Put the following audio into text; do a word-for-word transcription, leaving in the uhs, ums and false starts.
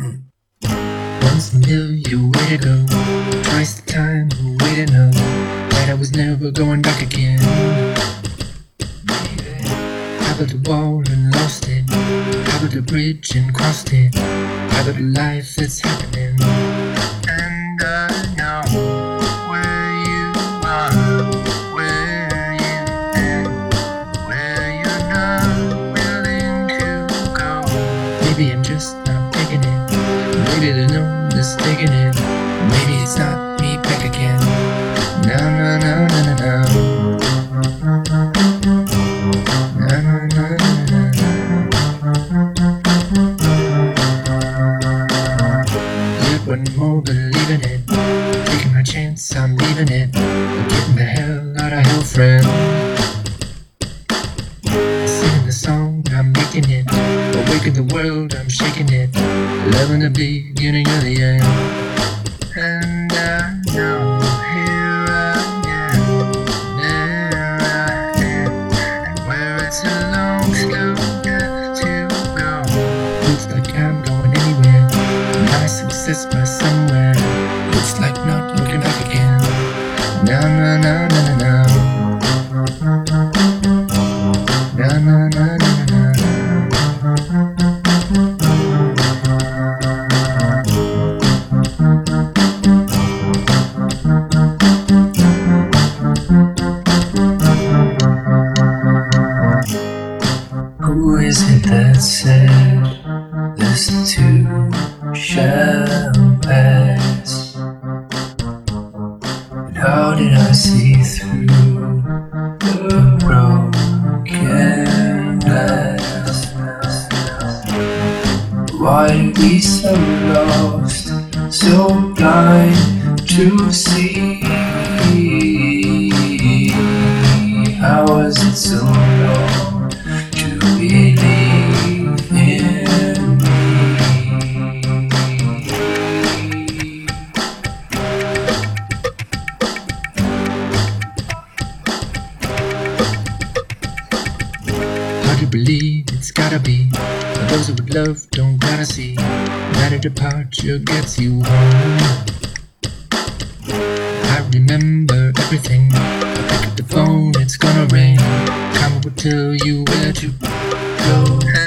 Once a million way to go, twice the time, way to know that I was never going back again. I built a wall and lost it, I built a bridge and crossed it, I built a life that's happening. And I know where you are, where you've been, where you're not willing to go. Maybe I'm just not taking it, maybe there's no mistaking it, maybe it's not me back again. No, no, no, no, no, no. No, no, no, no, no. Yet one more believing it, taking my chance, I'm leaving it, getting the hell out of hell, friend. Singing the song, I'm making it, awaken the world, I'm shaking it, loving the beginning of the end. And I know here I am, there I am, and where it's a long, slow death to go. Looks like I'm going anywhere, my success by somewhere. Looks like not looking back again. No, no, no, no, no, no. No, no, no, no, no, no. Who is it that said this too shall pass? And how did I see through the broken glass? Why are we so lost, so blind to see? How was it so long to believe in me? Hard to believe it's gotta be, but those who would love don't gotta see that a departure gets you home. I remember everything, pick up the phone, it's gonna ring, Karma will tell you where to go.